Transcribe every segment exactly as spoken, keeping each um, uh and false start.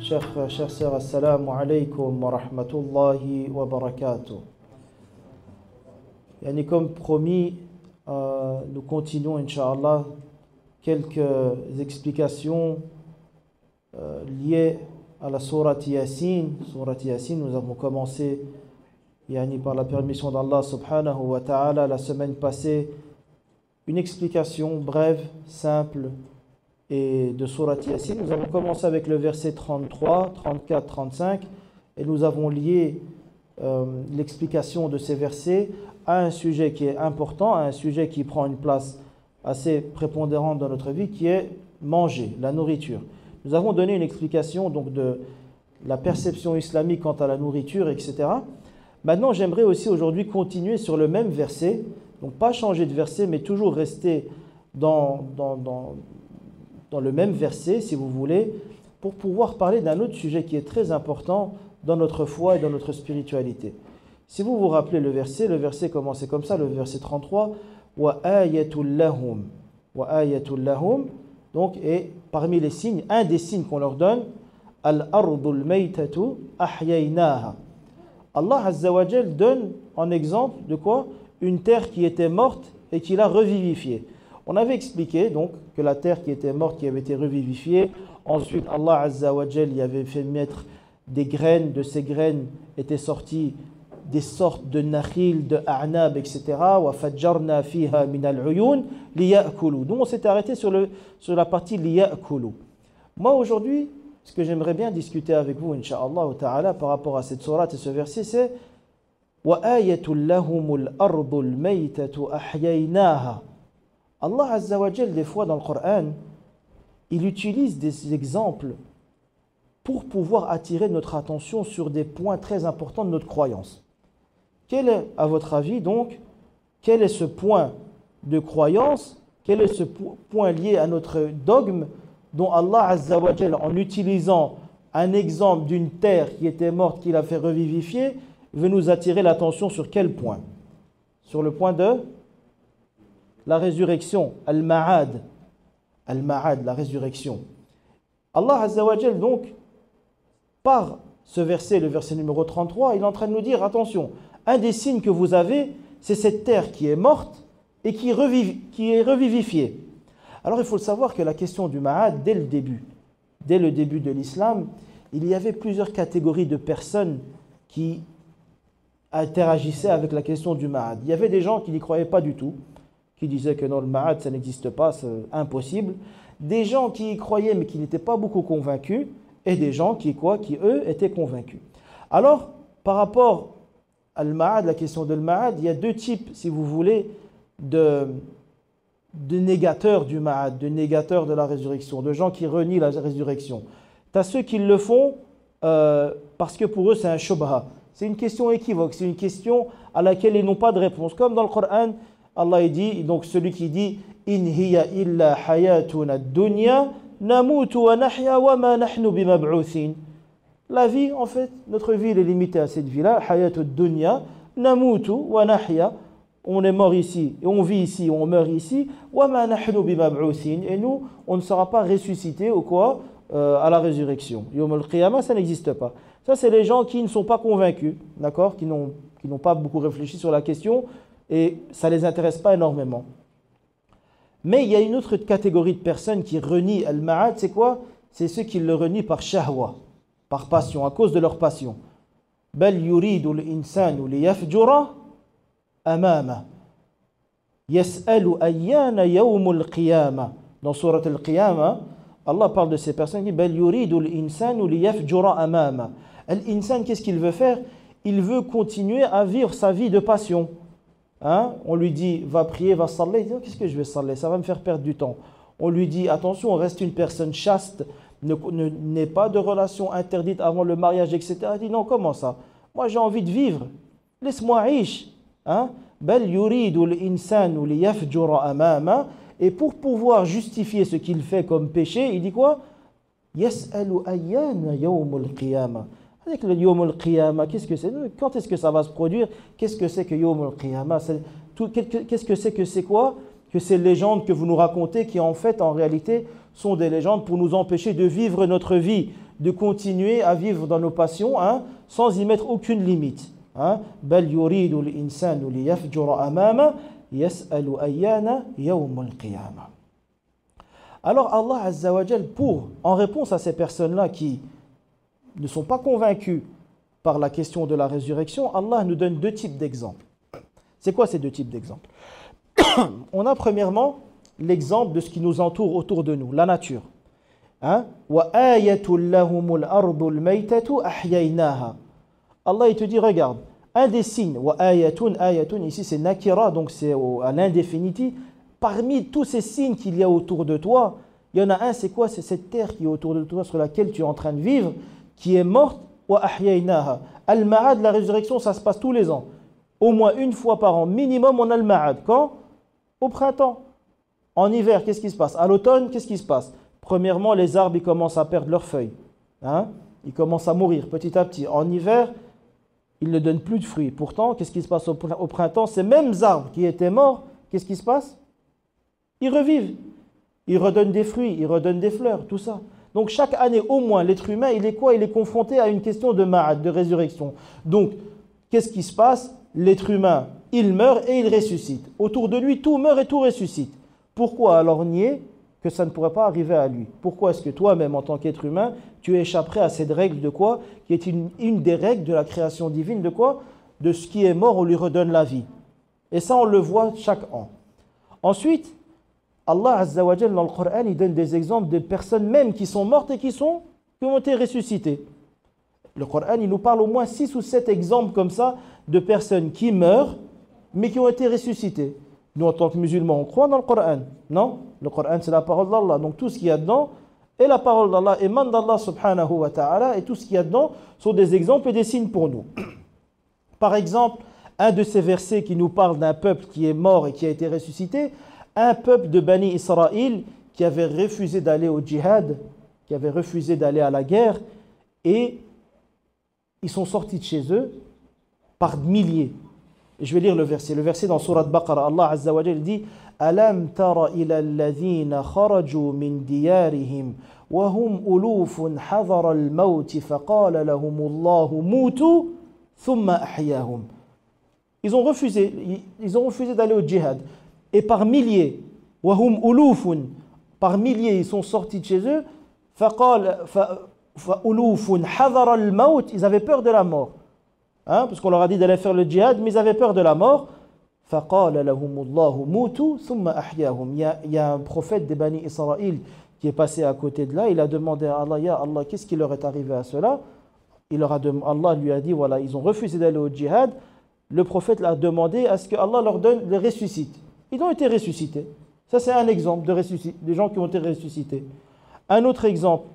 Chers frères, chères sœurs, assalamu alaikum wa rahmatullahi wa barakatuh. Yani comme promis, euh, nous continuons, Inch'Allah, quelques explications euh, liées à la sourate Yasin. Sourate Yasin, nous avons commencé yani, par la permission d'Allah subhanahu wa ta'ala la semaine passée, une explication brève, simple, et de sourate Yasin. Nous avons commencé avec le verset trente-trois, trente-quatre, trente-cinq et nous avons lié euh, l'explication de ces versets à un sujet qui est important, à un sujet qui prend une place assez prépondérante dans notre vie, qui est manger, la nourriture. Nous avons donné une explication donc de la perception islamique quant à la nourriture, et cetera. Maintenant, j'aimerais aussi aujourd'hui continuer sur le même verset, donc pas changer de verset, mais toujours rester dans, dans, dans dans le même verset, si vous voulez, pour pouvoir parler d'un autre sujet qui est très important dans notre foi et dans notre spiritualité. Si vous vous rappelez le verset, le verset commençait comme ça, le verset trente-trois, wa ayatul lahum, wa ayatul lahum, donc, et parmi les signes, un des signes qu'on leur donne, al-ardul maytatu ahyaynaha. Allah Azza wa Jal donne en exemple de quoi? Une terre qui était morte et qu'il a revivifiée. On avait expliqué donc que la terre qui était morte, qui avait été revivifiée, ensuite Allah Azza wa Jal y avait fait mettre des graines, de ces graines étaient sorties des sortes de nakhil, de a'nab, et cetera. Wa fajjarna fiha min al-uyun liya'kulu. Donc on s'était arrêté sur, le, sur la partie liya'kulu. Moi aujourd'hui, ce que j'aimerais bien discuter avec vous, Inch'Allah ta'ala, par rapport à cette sourate et ce verset, c'est wa ayatul lahumul ardul maytatu ahyaynaha. Allah Azza wa Jal, des fois dans le Coran, il utilise des exemples pour pouvoir attirer notre attention sur des points très importants de notre croyance. Quel est, à votre avis, donc, quel est ce point de croyance, quel est ce point lié à notre dogme dont Allah Azza wa Jal, en utilisant un exemple d'une terre qui était morte, qu'il a fait revivifier, veut nous attirer l'attention sur quel point? Sur le point de la résurrection, al-ma'ad, al-ma'ad, la résurrection. Allah Azza wa Jal, donc, par ce verset, le verset numéro trente-trois, il est en train de nous dire, attention, un des signes que vous avez, c'est cette terre qui est morte et qui, reviv, qui est revivifiée. Alors il faut le savoir que la question du ma'ad, dès le début, dès le début de l'islam, il y avait plusieurs catégories de personnes qui interagissaient avec la question du ma'ad. Il y avait des gens qui n'y croyaient pas du tout, qui disaient que non, le ma'ad, ça n'existe pas, c'est impossible. Des gens qui y croyaient, mais qui n'étaient pas beaucoup convaincus, et des gens qui, quoi, qui eux, étaient convaincus. Alors, par rapport à al-ma'ad, la question de al-ma'ad, il y a deux types, si vous voulez, de, de négateurs du ma'ad, de négateurs de la résurrection, de gens qui renient la résurrection. Tu as ceux qui le font euh, parce que pour eux, c'est un shubha. C'est une question équivoque, c'est une question à laquelle ils n'ont pas de réponse. Comme dans le Coran, Allah dit, donc celui qui dit in hiya illa hayatuna dunya namutu wa nahya wa ma nahnu bimab'uthin. La vie, en fait, notre vie elle est limitée à cette vie-là, hayatud dunya namutu wa nahya. On est mort ici et on vit ici, on meurt ici. Wa ma nahnu bimab'uthin. Et nous, on ne sera pas ressuscités ou quoi euh, à la résurrection. Yawm al-qiyamah, ça n'existe pas. Ça, c'est les gens qui ne sont pas convaincus, d'accord, qui n'ont qui n'ont pas beaucoup réfléchi sur la question. Et ça ne les intéresse pas énormément. Mais il y a une autre catégorie de personnes qui renient al-ma'ad, c'est quoi? C'est ceux qui le renient par shahwa, par passion, à cause de leur passion. Bal yuridu al-insanu liyafjura amama yas'alu ayyana yawmul qiyamah. Dans surat al-qiyamah, Allah parle de ces personnes qui disent Bal yuridu al-insanu liyafjura amama. Al-insan, qu'est-ce qu'il veut faire? Il veut continuer à vivre sa vie de passion. Hein? On lui dit, va prier, va saller. Il dit, qu'est-ce que je vais saller? Ça va me faire perdre du temps. On lui dit, attention, on reste une personne chaste, ne, ne, n'ait pas de relation interdite avant le mariage, et cetera. Il dit, non, comment ça? Moi, j'ai envie de vivre. Laisse-moi aish. Bal yuridu l'insanu liyafjura amama. Et pour pouvoir justifier ce qu'il fait comme péché, il dit quoi? Yas'alu ayyana yawmul qiyamah. Avec le Yawm al-Qiyamah, qu'est-ce que c'est? Quand est-ce que ça va se produire? Qu'est-ce que c'est que Yawm al-Qiyamah? Qu'est-ce que c'est que c'est quoi? Que ces légendes que vous nous racontez qui en fait, en réalité, sont des légendes pour nous empêcher de vivre notre vie de continuer à vivre dans nos passions hein, sans y mettre aucune limite. Hein. بَلْ يُرِيدُ الْإِنسَانُ لِيَفْجُرَ أَمَامَ يَسْأَلُ أَيَّانَ يَوْمُ الْقِيَامَةِ. Alors Allah Azza wa Jal, pour, en réponse à ces personnes-là qui ne sont pas convaincus par la question de la résurrection, Allah nous donne deux types d'exemples. C'est quoi ces deux types d'exemples? On a premièrement l'exemple de ce qui nous entoure autour de nous, la nature. Hein? وَآيَةٌ لَهُمُ الْأَرْضُ الْمَيْتَةُ أَحْيَيْنَاهَا. Allah il te dit, regarde, un des signes, وَآيَةٌ, ayatun, ici c'est nakira, donc c'est à l'indéfinitif. Parmi tous ces signes qu'il y a autour de toi, il y en a un, c'est quoi? C'est cette terre qui est autour de toi, sur laquelle tu es en train de vivre, qui est morte. وَأَحْيَيْنَاهَا. Al-Ma'ad, la résurrection, ça se passe tous les ans. Au moins une fois par an, minimum, on a le Ma'ad. Quand? Au printemps. En hiver, qu'est-ce qui se passe? À l'automne, qu'est-ce qui se passe? Premièrement, les arbres ils commencent à perdre leurs feuilles. Hein? Ils commencent à mourir petit à petit. En hiver, ils ne donnent plus de fruits. Pourtant, qu'est-ce qui se passe au printemps? Ces mêmes arbres qui étaient morts, qu'est-ce qui se passe? Ils revivent. Ils redonnent des fruits, ils redonnent des fleurs, tout ça. Donc chaque année, au moins, l'être humain, il est quoi? Il est confronté à une question de ma'ad, de résurrection. Donc, qu'est-ce qui se passe? L'être humain, il meurt et il ressuscite. Autour de lui, tout meurt et tout ressuscite. Pourquoi alors nier que ça ne pourrait pas arriver à lui? Pourquoi est-ce que toi-même, en tant qu'être humain, tu échapperais à cette règle de quoi? Qui est une, une des règles de la création divine, de quoi? De ce qui est mort, on lui redonne la vie. Et ça, on le voit chaque an. Ensuite, Allah Azza wa Jal dans le Coran, il donne des exemples de personnes même qui sont mortes et qui, sont, qui ont été ressuscitées. Le Coran, il nous parle au moins six ou sept exemples comme ça de personnes qui meurent mais qui ont été ressuscitées. Nous, en tant que musulmans, on croit dans le Coran. Non? Le Coran, c'est la parole d'Allah. Donc tout ce qu'il y a dedans est la parole d'Allah, émane d'Allah subhanahu wa ta'ala, et tout ce qu'il y a dedans sont des exemples et des signes pour nous. Par exemple, un de ces versets qui nous parle d'un peuple qui est mort et qui a été ressuscité, un peuple de Bani Israël qui avait refusé d'aller au djihad, qui avait refusé d'aller à la guerre, et ils sont sortis de chez eux par milliers. Et je vais lire le verset. Le verset dans Surat Baqarah, Allah Azza wa Jal dit Alam tara ila alladhina kharaju min diyarihim wa hum ulufun hadara al-maut faqala lahum Allahu mutu thumma ahyahum. Ils ont refusé, ils ont refusé d'aller au djihad. Et par milliers, وَهُمْ أُلُوفٌ, par milliers, ils sont sortis de chez eux, فَقَالَ فَأُلُوفٌ حَذَرَ الْمَوْتِ, ils avaient peur de la mort. Hein, parce qu'on leur a dit d'aller faire le djihad, mais ils avaient peur de la mort. فَقَالَ لَهُمُ اللَّهُ مُوتُوا ثُمَّ أَحْيَاهُم. Il y a, il y a un prophète des Bani Israël qui est passé à côté de là, il a demandé à Allah, Ya Allah, qu'est-ce qui leur est arrivé à cela? Il leur a dem- Allah lui a dit, voilà, ils ont refusé d'aller au djihad. Le prophète leur a demandé à ce que Allah leur donne, les ressuscite. Ils ont été ressuscités. Ça, c'est un exemple de ressuscité, des gens qui ont été ressuscités. Un autre exemple,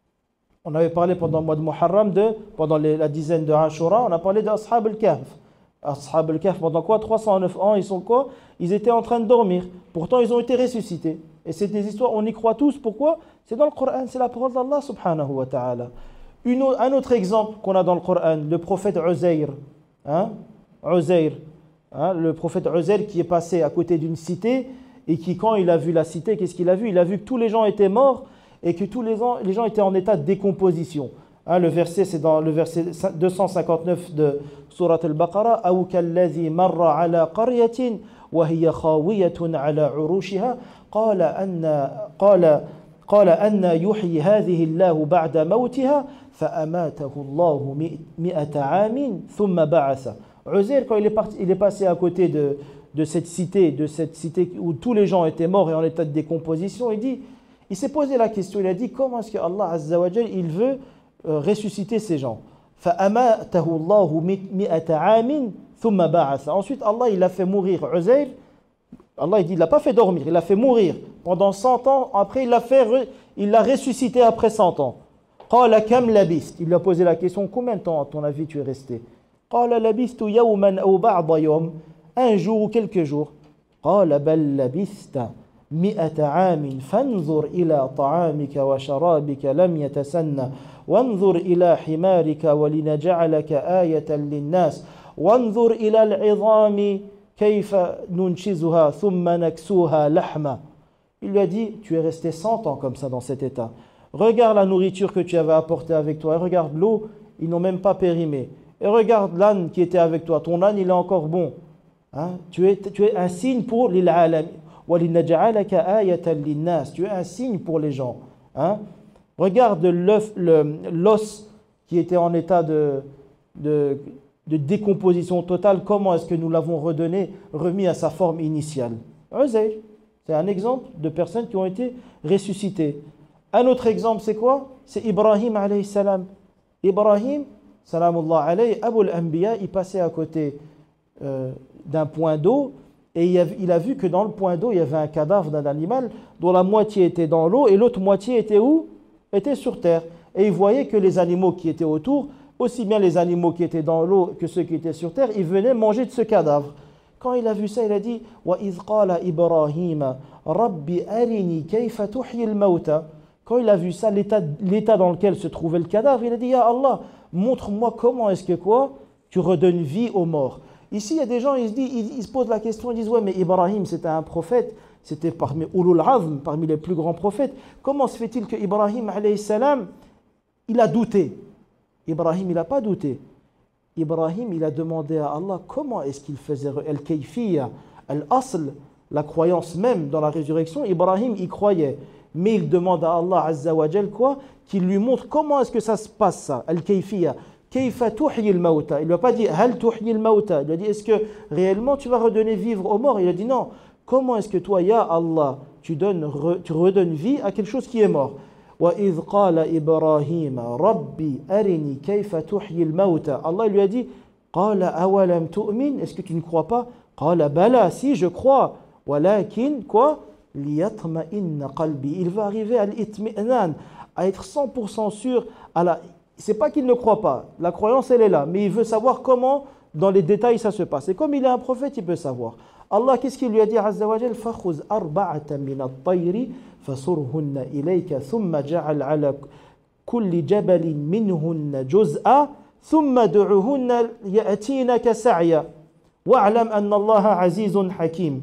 on avait parlé pendant le mois de Muharram, de, pendant les, la dizaine de Ashura, on a parlé d'Ashab al-Kahf. Ashab al-Kahf, pendant quoi? trois cent neuf ans, ils sont quoi? Ils étaient en train de dormir. Pourtant, ils ont été ressuscités. Et c'est des histoires, on y croit tous. Pourquoi? C'est dans le Coran, c'est la parole d'Allah subhanahu wa ta'ala. Une, un autre exemple qu'on a dans le Coran, le prophète Uzair. Hein? Uzair. Hein, le prophète Uzair qui est passé à côté d'une cité et qui, quand il a vu la cité, qu'est-ce qu'il a vu? Il a vu que tous les gens étaient morts et que tous les gens, les gens étaient en état de décomposition. Hein, le verset, c'est dans le verset deux cent cinquante-neuf de Surat al-Baqarah. أَوْ كَالَّذِي مَرَّ عَلَى قَرْيَةٍ وَهِيَ خَاوِيَةٌ عَلَى عُرُوشِهَا قَالَ أَنَّ قَالَ قَالَ أَنَّ يُحْيِي هَذِهِ اللَّهُ بَعْدَ مَوْتِهَا فَأَمَاتَهُ اللَّهُ مِئَةَ عَامٍ ثُمَّ بَعَثَهُ. Uzair, quand il est, parti, il est passé à côté de, de cette cité, de cette cité où tous les gens étaient morts et en état de décomposition, il dit, il s'est posé la question, il a dit, comment est-ce que Allah Azza wa Jal, il veut euh, ressusciter ces gens? فَأَمَاتَهُ اللَّهُ مِئَةَ عَامٍ ثُمَّ بَعَثَ. Ensuite, Allah, il a fait mourir Uzair. Allah, il dit, il l'a pas fait dormir, il l'a fait mourir pendant cent ans. Après, il l'a fait, il l'a ressuscité après cent ans. قَالَ كَمْ لَبِثْتَ. Il lui a posé la question, combien de temps, à ton avis, tu es resté? قال لبثت يوما أو بعض يوم, un jour ou quelques jours. قال بل لبثت مئة عام فانظر إلى طعامك وشرابك لم يتسنى وانظر إلى حمارك ولنجعلك آية للناس وانظر إلى العظام كيف ننشزها ثم نكسوها لحما. Il lui a dit, tu es resté cent ans comme ça dans cet état. Regarde la nourriture que tu avais apportée avec toi. Et regarde l'eau, ils n'ont même pas périmé. Et regarde l'âne qui était avec toi. Ton âne, il est encore bon. Hein? Tu, es, tu es un signe pour l'il'alam. Tu es un signe pour les gens. Hein? Regarde l'œuf, l'os qui était en état de, de, de décomposition totale. Comment est-ce que nous l'avons redonné, remis à sa forme initiale? Uzayr, c'est un exemple de personnes qui ont été ressuscitées. Un autre exemple, c'est quoi? C'est Ibrahim alayhi salam. Ibrahim, salamullah alayhi, Abul Anbiya, il passait à côté euh, d'un point d'eau et il a, il a vu que dans le point d'eau, il y avait un cadavre d'un animal dont la moitié était dans l'eau et l'autre moitié était où? Était sur terre. Et il voyait que les animaux qui étaient autour, aussi bien les animaux qui étaient dans l'eau que ceux qui étaient sur terre, ils venaient manger de ce cadavre. Quand il a vu ça, il a dit وَإِذْ قَالَ إِبْرَاهِيمَ رَبِّ أَرِنِي كَيْفَ تُحْيِي الْمَوْتَى. Quand il a vu ça, l'état, l'état dans lequel se trouvait le cadavre, il a dit Ya Allah, montre-moi comment est-ce que quoi tu redonnes vie aux morts. Ici, il y a des gens, ils se, disent, ils, ils se posent la question, ils disent ouais, mais Ibrahim, c'était un prophète, c'était parmi Ulul Azm, parmi les plus grands prophètes. Comment se fait-il que Ibrahim, alayhi salam, il a douté? Ibrahim, il n'a pas douté. Ibrahim, il a demandé à Allah comment est-ce qu'il faisait al-kayfiyya, al-asl, la croyance même dans la résurrection. Ibrahim, il croyait. Mais il demande à Allah Azza wa Jal quoi? Qu'il lui montre comment est-ce que ça se passe ça, al-kayfiyya. Kayfa tuhyi al-mawta. Il ne lui a pas dit hal tuhyi al-mawta. Il lui a dit est-ce que réellement tu vas redonner vivre aux morts? Il a dit non. Comment est-ce que toi, ya Allah, tu, donnes, tu redonnes vie à quelque chose qui est mort? وَإِذْ قَالَ إِبْرَاهِيمَ رَبِّي أَرِنِي كَيْفَ تُحْيِي الْمَوْتَى. Allah lui a dit قَالَ أَوَلَمْ تُؤْمِنْ. Est-ce que tu ne crois pas? قَالَ بَلَا. Si, je crois. وَلَكِنْ quoi? لِيَطْمَئِنَّ قَلْبِي. Il va arriver à l'itmi'nan, à être cent pour cent sûr. À la... C'est pas qu'il ne croit pas. La croyance, elle est là. Mais il veut savoir comment, dans les détails, ça se passe. Et comme il est un prophète, il peut savoir. Allah, qu'est-ce qu'il lui a dit Azza wa Jal? فَخُذْ أَرْبَعَةً مِنَ الطَّيْرِ فَصُرْهُنَّ إِلَيْكَ ثُمَّ جَعَلْ عَلَى كُلِّ جَبَلٍ مِّنْهُنَّ جُزْءًا ثُمَّ دُعُهُنَّ يَأْتِينَكَ سَعْيًا وَاعْلَمْ أَنَّ اللَّهَ عَزِيزٌ حَكِيمٌ.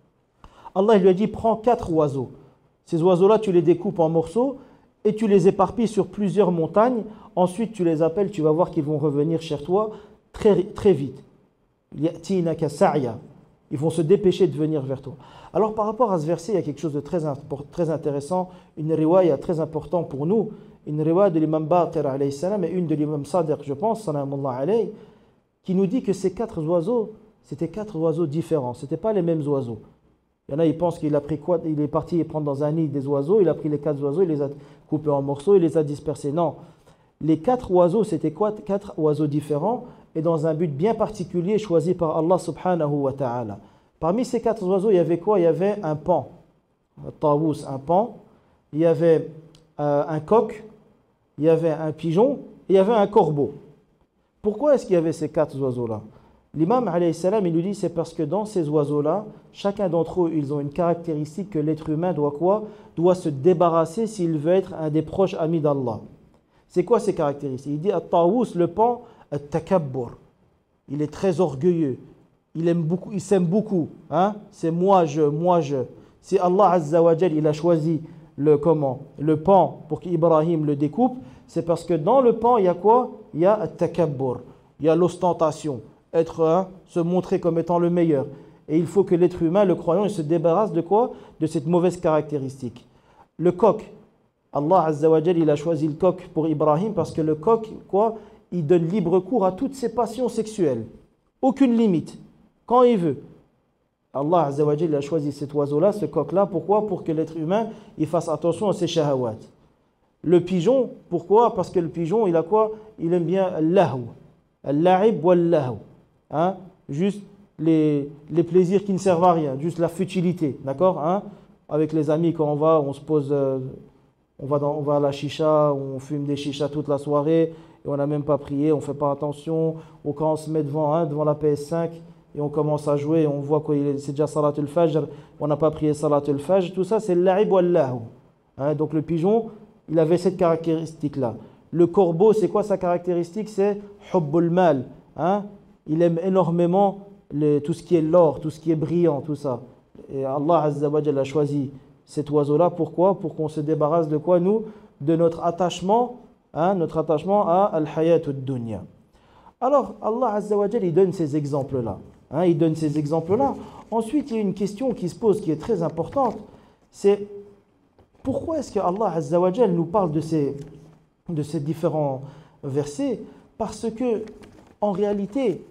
Allah lui a dit prends quatre oiseaux. Ces oiseaux-là, tu les découpes en morceaux et tu les éparpilles sur plusieurs montagnes. Ensuite, tu les appelles, tu vas voir qu'ils vont revenir chez toi très, très vite. يَأْتِينَكَ سَعْيًا. Ils vont se dépêcher de venir vers toi. Alors par rapport à ce verset, il y a quelque chose de très, très intéressant, une riwaya très importante pour nous, une riwaya de l'imam Baqir alayhi salam et une de l'imam Sadiq, je pense, salamullah alayhi, qui nous dit que ces quatre oiseaux, c'était quatre oiseaux différents, ce n'étaient pas les mêmes oiseaux. Il y en a, ils pensent qu'il a pris quoi? Il est parti prendre dans un nid des oiseaux, il a pris les quatre oiseaux, il les a coupés en morceaux, il les a dispersés. Non, les quatre oiseaux, c'était quoi? Quatre oiseaux différents et dans un but bien particulier choisi par Allah subhanahu wa ta'ala. Parmi ces quatre oiseaux, il y avait quoi? Il y avait un paon, un tawus, un paon, il y avait euh, un coq, il y avait un pigeon et il y avait un corbeau. Pourquoi est-ce qu'il y avait ces quatre oiseaux-là? L'imam alayhi salam, il nous dit c'est parce que dans ces oiseaux-là, chacun d'entre eux, ils ont une caractéristique que l'être humain doit quoi? Doit se débarrasser s'il veut être un des proches amis d'Allah. C'est quoi ces caractéristiques? Il dit at-tawus, le paon, at-takabbur. Il est très orgueilleux. Il aime beaucoup, il s'aime beaucoup. Hein? C'est moi je, moi je. Si Allah Azza wa Jal, il a choisi le comment, le paon pour qu'Ibrahim le découpe, c'est parce que dans le paon, il y a quoi? Il y a at-takabbur. Il y a l'ostentation. Être, hein, se montrer comme étant le meilleur. Et il faut que l'être humain, le croyant, il se débarrasse de quoi? De cette mauvaise caractéristique. Le coq. Allah Azza wa Jal, il a choisi le coq pour Ibrahim parce que le coq, quoi? Il donne libre cours à toutes ses passions sexuelles. Aucune limite. Quand il veut. Allah Azza wa Jal, il a choisi cet oiseau-là, ce coq-là. Pourquoi? Pour que l'être humain, il fasse attention à ses shahawat. Le pigeon, pourquoi? Parce que le pigeon, il a quoi? Il aime bien l'ahou. Al-la'ib wal-lahou. Hein? Juste les, les plaisirs qui ne servent à rien, juste la futilité, d'accord? Hein? Avec les amis, quand on va, on se pose, euh, on, va dans, on va à la chicha, on fume des chichas toute la soirée, et on n'a même pas prié, on ne fait pas attention, ou quand on se met devant, hein, devant la P S cinq, et on commence à jouer, et on voit que c'est déjà Salat al-Fajr, on n'a pas prié Salat al-Fajr, tout ça c'est l'a'ib ou l'ahou. Hein? Donc le pigeon, il avait cette caractéristique-là. Le corbeau, c'est quoi sa caractéristique? C'est hubbul mal. Hein? Il aime énormément le, tout ce qui est l'or, tout ce qui est brillant, tout ça. Et Allah Azza wa Jalla a choisi cet oiseau-là. Pourquoi? Pour qu'on se débarrasse de quoi, nous? de notre attachement, hein, notre attachement à al-hayat ad-dunya. Alors, Allah Azza wa Jal, il donne ces exemples-là. Hein, il donne ces exemples-là. Ensuite, il y a une question qui se pose qui est très importante. C'est pourquoi est-ce que Allah Azza wa Jal nous parle de ces, de ces différents versets? Parce que, en réalité,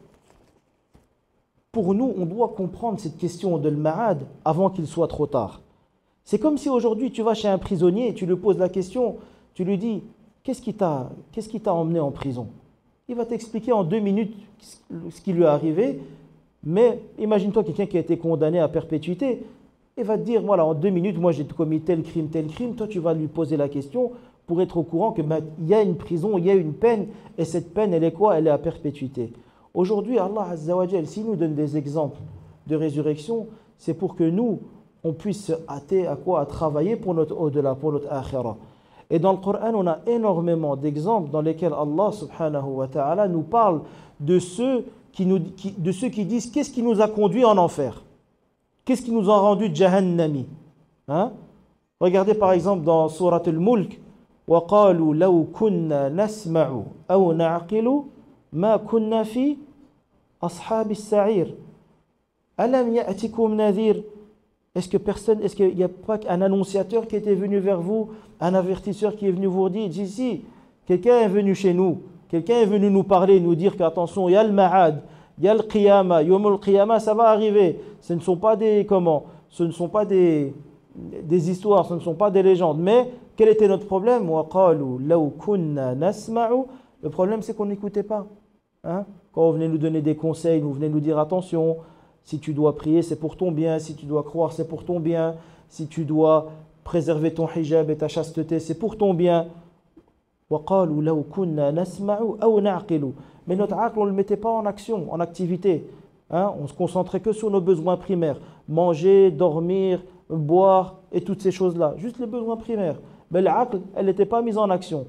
pour nous, on doit comprendre cette question de l'ma'ad avant qu'il soit trop tard. C'est comme si aujourd'hui, tu vas chez un prisonnier et tu lui poses la question, tu lui dis, qu'est-ce qui t'a, qu'est-ce qui t'a emmené en prison? Il va t'expliquer en deux minutes ce qui lui est arrivé, mais imagine-toi quelqu'un qui a été condamné à perpétuité, il va te dire, voilà, en deux minutes, moi j'ai commis tel crime, tel crime, toi tu vas lui poser la question pour être au courant qu'il ben, y a une prison, il y a une peine, et cette peine, elle est quoi? Elle est à perpétuité. Aujourd'hui, Allah Azza wa Jal, s'il nous donne des exemples de résurrection, c'est pour que nous, on puisse se hâter à quoi? À travailler pour notre au-delà, pour notre akhira. Et dans le Coran, on a énormément d'exemples dans lesquels Allah subhanahu wa ta'ala nous parle de ceux qui, nous, qui, de ceux qui disent qu'est-ce qui nous a conduits en enfer? Qu'est-ce qui nous a rendu jahannami? Hein? Regardez par exemple dans Surat al-Mulk, وَقَالُوا لَوْ كُنَّا نَسْمَعُ أَوْ نَعْقِلُ مَا كُنَّا فِي أَصْحَابِ السَّعِيرِ أَلَمْ يَأْتِكُمْ نَذِيرٌ. Est-ce que personne, est-ce qu'il n'y a pas qu'un annonciateur qui était venu vers vous, un avertisseur qui est venu vous dire, si, si, quelqu'un est venu chez nous, quelqu'un est venu nous parler, nous dire qu'attention, il y a le ma'ad, il y a le qiyama, yom al-qiyama, ça va arriver. Ce ne sont pas des, comment, ce ne sont pas des, des histoires, ce ne sont pas des légendes. Mais quel était notre problème? وَقَالُوا لَوْ كُنَّا نَسْمَعُ. Le problème, c'est qu'on n'écoutait pas. Hein? Quand on venait nous donner des conseils, on venait nous dire attention, si tu dois prier, c'est pour ton bien. Si tu dois croire, c'est pour ton bien. Si tu dois préserver ton hijab et ta chasteté, c'est pour ton bien. وَقَالُوا لَوْ كُنَّا نَسْمَعُ أَوْ نَعْقِلُ. Mais notre aql, on ne le mettait pas en action, en activité. Hein? On se concentrait que sur nos besoins primaires. Manger, dormir, boire et toutes ces choses-là. Juste les besoins primaires. Mais l'aql, elle n'était pas mise en action.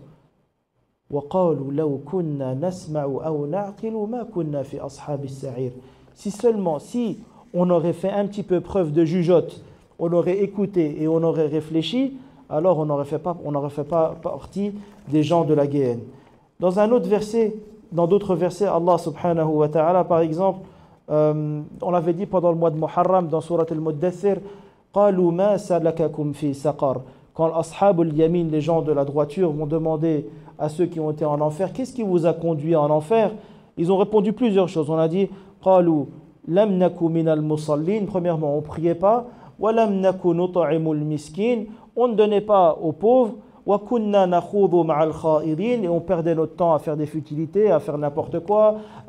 وَقَالُوا لَوْ كُنَّا نَسْمَعُ أَوْ نَعْقِلُ مَا كُنَّا فِي أَصْحَابِ السَّعِيرِ. Si seulement, si on aurait fait un petit peu preuve de jugeote, on aurait écouté et on aurait réfléchi, alors on n'aurait fait pas, on n'aurait fait pas partie des gens de la guéhenne. Dans un autre verset, dans d'autres versets, Allah subhanahu wa ta'ala, par exemple, euh, on l'avait dit pendant le mois de Muharram, dans Surat al-Muddathir, قَالُوا مَا سَلَكَكُمْ فِي سَقَرٍ. Quand l'ashab al-yamin, les gens de la droiture, vont demander à ceux qui ont été en enfer, qu'est-ce qui vous a conduit en enfer? Ils ont répondu plusieurs choses. On a dit, قَالُوا لَمْ نَكُ مِنَ الْمُصَلِّينَ. Premièrement, on ne priait pas. وَلَمْ نَكُ نُطْعِمُ الْمِسْكِينَ. On ne donnait pas aux pauvres. وَكُنَّا نَخُوضُ مَعَ الْخَائِضِينَ. Et on perdait notre temps à faire des futilités, à faire n'importe quoi, hein,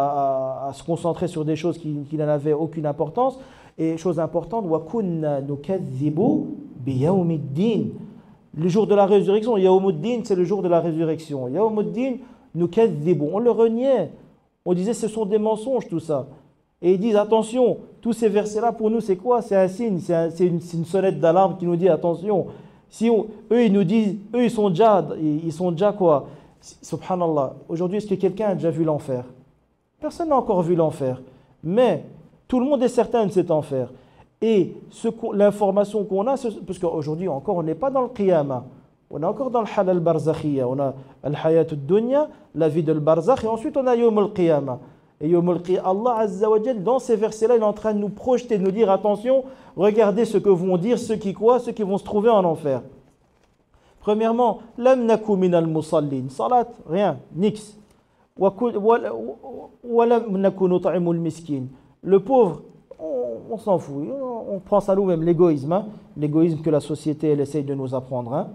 à, à, à se concentrer sur des choses qui, qui n'en avaient aucune importance. Et chose importante, وَكُنَّا نُكَذِّبُ بِيَوْمِ الدِّينِ. Le jour de la résurrection, Yawmuddin, c'est le jour de la résurrection. Yawmuddin, nukadhibu, on le reniait. On disait ce sont des mensonges tout ça. Et ils disent attention, tous ces versets-là pour nous c'est quoi? C'est un signe, c'est un, une, une sonnette d'alarme qui nous dit attention. Si on, eux ils nous disent, eux ils sont déjà, ils sont déjà quoi? Subhanallah. Aujourd'hui, est-ce que quelqu'un a déjà vu l'enfer? Personne n'a encore vu l'enfer. Mais tout le monde est certain de cet enfer. Et l'information qu'on a, parce qu'aujourd'hui encore on n'est pas dans le qiyama, on est encore dans le halal barzakhiya, on a al-hayat ad-dunya, la vie de barzakh, et ensuite on a yawm al-qiyama. Et yawm al-qiyama, Allah Azza wa Jal, dans ces versets-là, il est en train de nous projeter, de nous dire attention, regardez ce que vont dire ceux qui quoi, ceux qui vont se trouver en enfer. Premièrement, lam naku min al-musallin, salat, rien, nix. Wa lam naku nut'imu al-miskin. Le pauvre, on, on s'en fout, on, on prend ça nous-mêmes, l'égoïsme, hein? L'égoïsme que la société elle essaye de nous apprendre. Hein?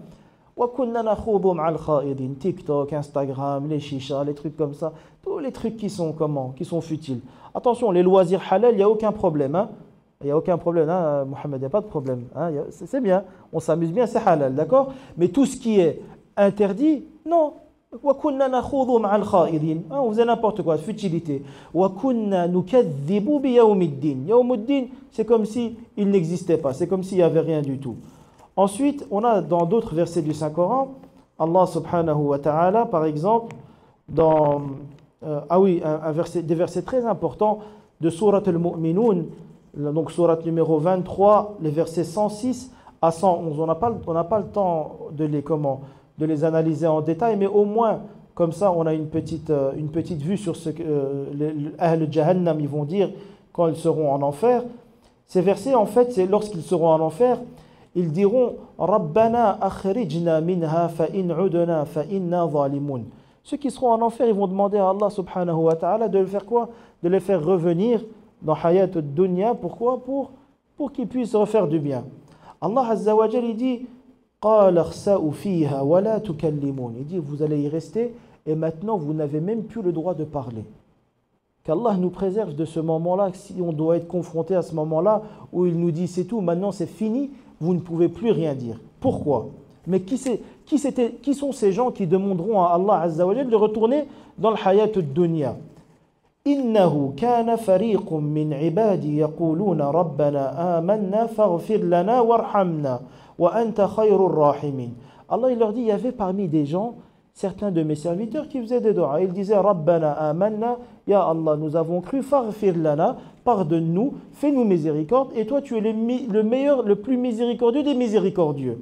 TikTok, Instagram, les chichas, les trucs comme ça, tous les trucs qui sont comment, qui sont futiles. Attention, les loisirs halal, il n'y a aucun problème. Hein? Il n'y a aucun problème, hein? Mohamed, il n'y a pas de problème. Hein? C'est bien, on s'amuse bien, c'est halal, d'accord? Mais tout ce qui est interdit, non. On faisait n'importe quoi, futilité. C'est comme si il n'existait pas, c'est comme s'il n'y avait rien du tout. Ensuite, on a dans d'autres versets du Saint-Coran, Allah subhanahu wa ta'ala, par exemple, dans euh, ah oui, un, un verset, des versets très importants de Surat al-Mu'minun, donc Surat numéro vingt-trois, les versets cent six à cent onze. On n'a pas, on n'a pas le temps de les comment de les analyser en détail, mais au moins, comme ça, on a une petite, euh, une petite vue sur ce que euh, les, les Ahl Jahannam ils vont dire quand ils seront en enfer. Ces versets, en fait, c'est lorsqu'ils seront en enfer, ils diront « Rabbana akhrijna minha fa in udna fa inna zalimun » Ceux qui seront en enfer, ils vont demander à Allah subhanahu wa ta'ala de le faire quoi? De les faire revenir dans Hayat al-Dunya. Pourquoi? Pour, pour qu'ils puissent refaire du bien. Allah Azza wa Jal, il dit قَالَ اخْسَأُوا فِيهَا وَلَا تُكَلِّمُونَ Il dit, vous allez y rester et maintenant vous n'avez même plus le droit de parler. Qu'Allah nous préserve de ce moment-là, si on doit être confronté à ce moment-là où il nous dit c'est tout, maintenant c'est fini, vous ne pouvez plus rien dire. Pourquoi? Mais qui, qui, qui sont ces gens qui demanderont à Allah Azza wa Jal de retourner dans le hayat ad-dunya? إِنَّهُ كَانَ فَرِيقٌ مِّنْ عِبَادِي يَقُولُونَ رَبَّنَا آمَنَّا فَاغْفِرْ لَنَا وَارْحَمْنَا وَأَنْتَ خَيْرُ الرَّاحِمِينَ Allah il leur dit, il y avait parmi des gens certains de mes serviteurs qui faisaient des doigts. Ils disaient Rabbana amanna, Ya Allah, nous avons cru, faghfir lana, pardonne-nous, fais-nous miséricorde, et toi tu es le, le meilleur, le plus miséricordieux des miséricordieux.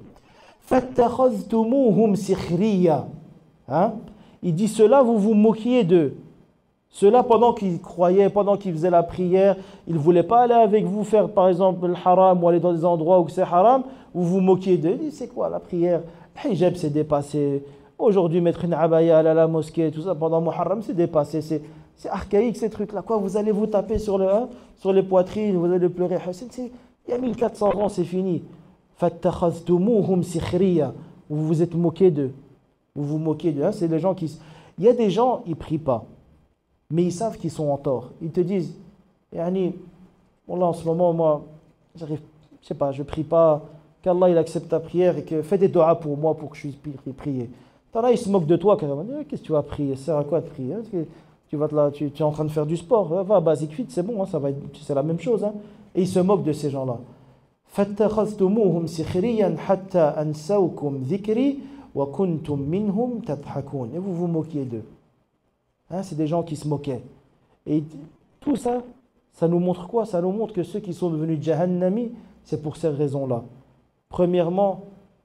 Fattakhaztumuhum sikhriya. Hein? Il dit cela, vous vous moquiez d'eux. Cela pendant qu'ils croyaient, pendant qu'ils faisaient la prière, ils ne voulaient pas aller avec vous faire par exemple le haram ou aller dans des endroits où c'est haram, vous vous moquiez d'eux. Il dit c'est quoi la prière? Le hijab c'est dépassé. Aujourd'hui, mettre une abaya à la mosquée, tout ça, pendant Muharram, c'est dépassé, c'est archaïque ces trucs-là. Quoi, vous allez vous taper sur, le, hein, sur les poitrines, vous allez pleurer. Il y a mille quatre cents ans, c'est fini. Fattakhaztumuhum sikhriya. Vous vous êtes moqué d'eux. Vous vous moquez d'eux. Hein, c'est les gens qui. Il y a des gens, ils ne prient pas, mais ils savent qu'ils sont en tort. Ils te disent, yani, bon là en ce moment, moi, j'arrive, je sais pas, je ne prie pas, qu'Allah il accepte ta prière et que fais des doigts pour moi pour que je puisse prier. Là, il se moque de toi carrément. Qu'est-ce que tu vas prier? Ça sert à quoi de prier? Tu, vas te là, tu, tu es en train de faire du sport. Va à Basic Fit, c'est bon, hein, ça va être, c'est la même chose. Hein. Et il se moque de ces gens-là. فَاتَّخَذْتُمُوهُمْ سِخْرِيًّا حَتَّى أَنْسَوْكُمْ ذِكْرِي وَكُنْتُمْ مِنْهُمْ تَضْحَكُونَ Et vous vous moquiez d'eux. Hein, c'est des gens qui se moquaient. Et tout ça, ça nous montre quoi? Ça nous montre que ceux qui sont devenus Jahannami, c'est pour ces raisons-là. Premièrement,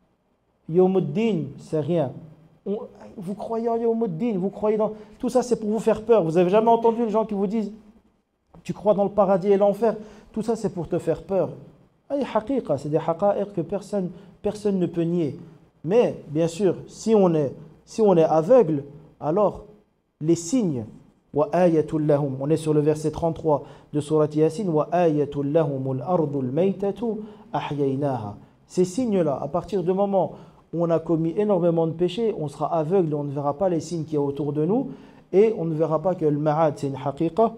Yawmuddin, c'est rien. On, vous croyez en Yawmuddin, vous croyez dans... Tout ça, c'est pour vous faire peur. Vous n'avez jamais entendu les gens qui vous disent tu crois dans le paradis et l'enfer? Tout ça, c'est pour te faire peur. C'est des haqa'iq que personne, personne ne peut nier. Mais, bien sûr, si on est, si on est aveugle, alors les signes, wa ayatul lahum, on est sur le verset trente-trois de Surat Yasin, wa ayatul lahumul ardul maytatu ahyaynaha. Ces signes-là, à partir du moment où on a commis énormément de péchés, on sera aveugle, on ne verra pas les signes qu'il y a autour de nous et on ne verra pas que le ma'ad c'est une haqiqa.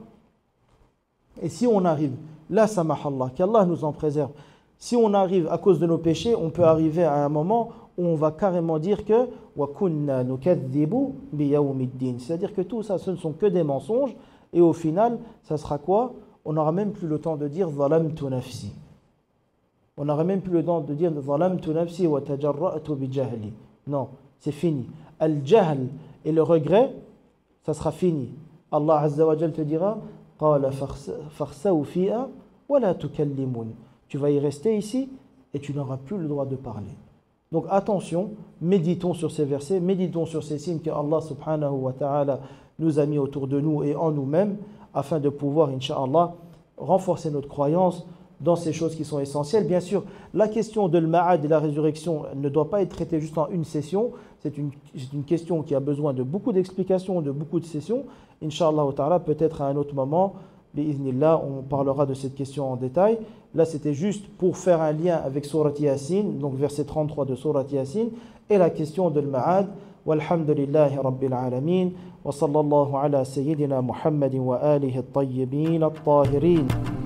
Et si on arrive, là samahallah, qu'Allah nous en préserve, si on arrive à cause de nos péchés, on peut arriver à un moment où on va carrément dire que wa kunna nukadhibu bi yawmiddin, c'est-à-dire que tout ça ce ne sont que des mensonges et au final ça sera quoi? On n'aura même plus le temps de dire zalamtu nafsi. On n'aurait même plus le temps de dire zalamtu nafsi wa tajarra'tu bi jahli. Non, c'est fini. Al-jahl et le regret, ça sera fini. Allah Azza wa Jal te dira qala fakhsaw fiha wa la tukallimun. Tu vas y rester ici et tu n'auras plus le droit de parler. Donc attention, méditons sur ces versets, méditons sur ces signes que Allah subhanahu wa ta'ala nous a mis autour de nous et en nous-mêmes afin de pouvoir, incha'Allah, renforcer notre croyance dans ces choses qui sont essentielles. Bien sûr, la question de l'ma'ad et la résurrection ne doit pas être traitée juste en une session. C'est une, une question qui a besoin de beaucoup d'explications, de beaucoup de sessions. Inch'Allah ta'ala, peut-être à un autre moment, bi'iznillah, on parlera de cette question en détail. Là, c'était juste pour faire un lien avec Surat Yasin, donc verset trente-trois de Surat Yasin, et la question de l'ma'ad. Walhamdulillahi rabbil alamin. Wa sallallahu ala sayyidina Muhammadin wa alihi at-tayyibin at-tahirin.